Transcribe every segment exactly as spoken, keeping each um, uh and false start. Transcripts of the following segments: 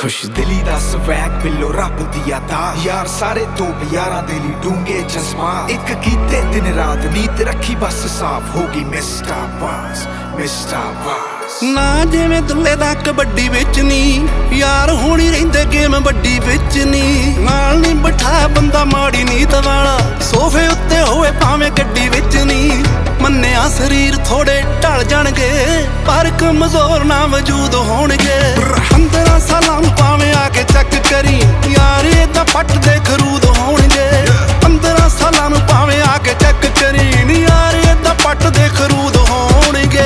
खुश दिली दा स्वैग बिलो रब दी अता यार सारे तो यारां दे ली डूंगे जज्बा एक कीते दिन रात नीत रखी बस साफ होगी मिस्टर बास मिस्टर बास ना जिवें दुल्ले दा कबड्डी विच नी यार होणी रहिंदे गेम बड्डी विच नी नाल नी बिठा बंदा माड़ी नीत वाला सोफे उत्ते होवे भावें गड्डी विच नी मन्निया शरीर थोड़े ढल जाणगे पर कमजोर ना वजूद होणगे पंद्रह सालां नूं भावें आके चेक करी यार इदां पट दे खरूद होणगे पंद्रह सालां नूं भावें आके चेक करी नी यार इदां पट दे खरूद होणगे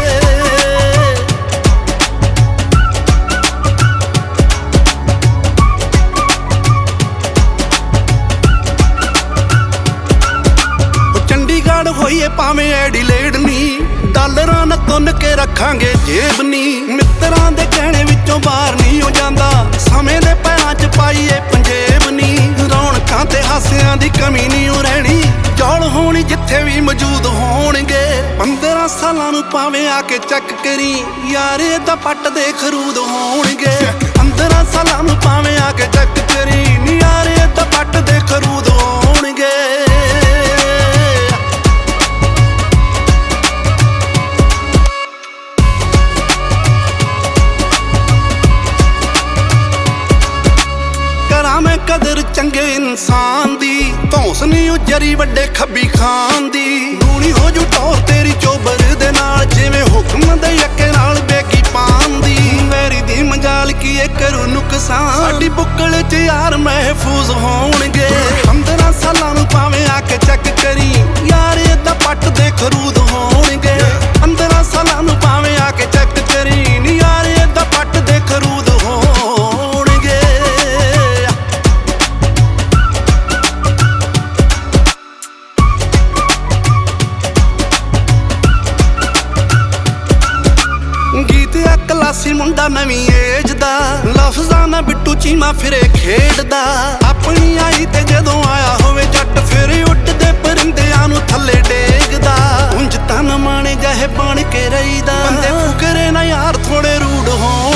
चंडीगढ़ होइए भावें एडिलेड नी डालरां ना तुन के रखांगे जेब नी मित्रां दे कहणे विचों बाहर नहीं हो जांदा समय दे पैरां च पाईए पंजेब नी रौणकां ते हासियां दी कमी नहीं हो रहनी जौल होनी जिथे भी मौजूद होणगे पंद्रह सालां नूं भावें आके चेक करी यार इदां पट दे खरूद होणगे पंद्रह सालां नूं भावें आके चेक करी नी यार इदां पट दे खरूद होणगे मैं कदर चंगे इंसान दी धौंस नहीं उजरी वड्डे खब्बी खान दी दूनी हो जू टौर तेरी चोबर दे नाल जिवें हुक्म दे यके नाल बेगी पान दी मेरी दी मजाल की करू नुकसान साडी बुक्कल च यार महफूज होणगे पंद्रह सालां नूं भावें आके चेक करी यार इदां पट दे खरूद होणगे पंद्रह सालां नूं भावें आके चेक करी नी यार इदां पट दे खरूद होणगे गीत क्लासी मुंडा नवी एज दा लफ्जां ना बिट्टू चीमा फिरे खेडदा अपनी आई ते जदों आया होवे जट फिर उठदे परिंदियां नूं थल्ले डेगदा उंज तन माणे जाहे बण के रहीदा बंदे फुकरे ना यार थोड़े रूड होण